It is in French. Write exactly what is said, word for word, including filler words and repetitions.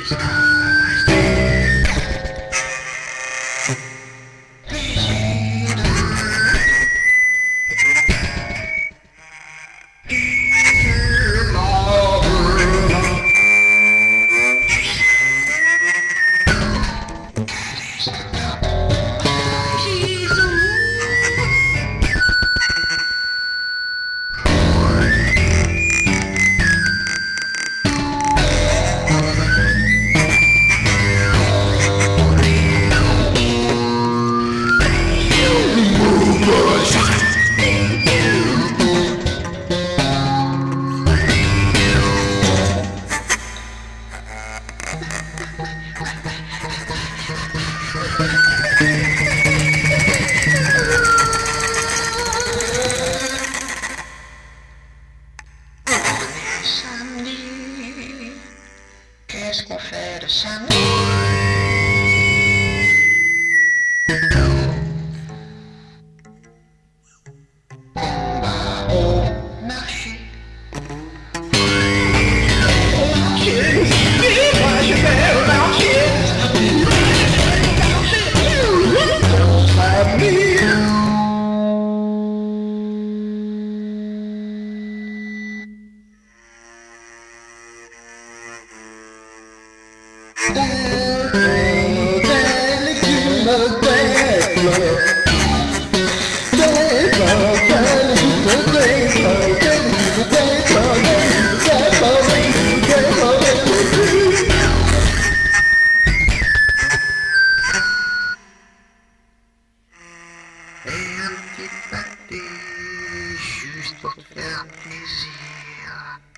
Samedi, qu'est-ce qu'on fait de samedi? On va au marché. Au marché, et moi je vais au marché. Samedi. Et un petit pâté, juste pour te faire plaisir.